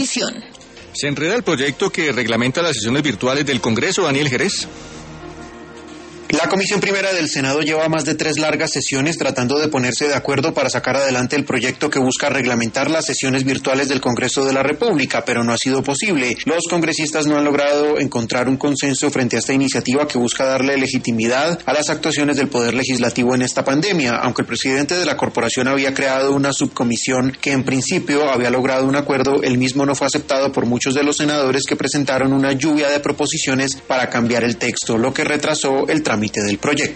¿Se enreda el proyecto que reglamenta las sesiones virtuales del Congreso, Daniel Jerez? La Comisión Primera del Senado lleva más de 3 largas sesiones tratando de ponerse de acuerdo para sacar adelante el proyecto que busca reglamentar las sesiones virtuales del Congreso de la República, pero no ha sido posible. Los congresistas no han logrado encontrar un consenso frente a esta iniciativa que busca darle legitimidad a las actuaciones del Poder Legislativo en esta pandemia. Aunque el presidente de la corporación había creado una subcomisión que en principio había logrado un acuerdo, el mismo no fue aceptado por muchos de los senadores que presentaron una lluvia de proposiciones para cambiar el texto, lo que retrasó el trámite del proyecto.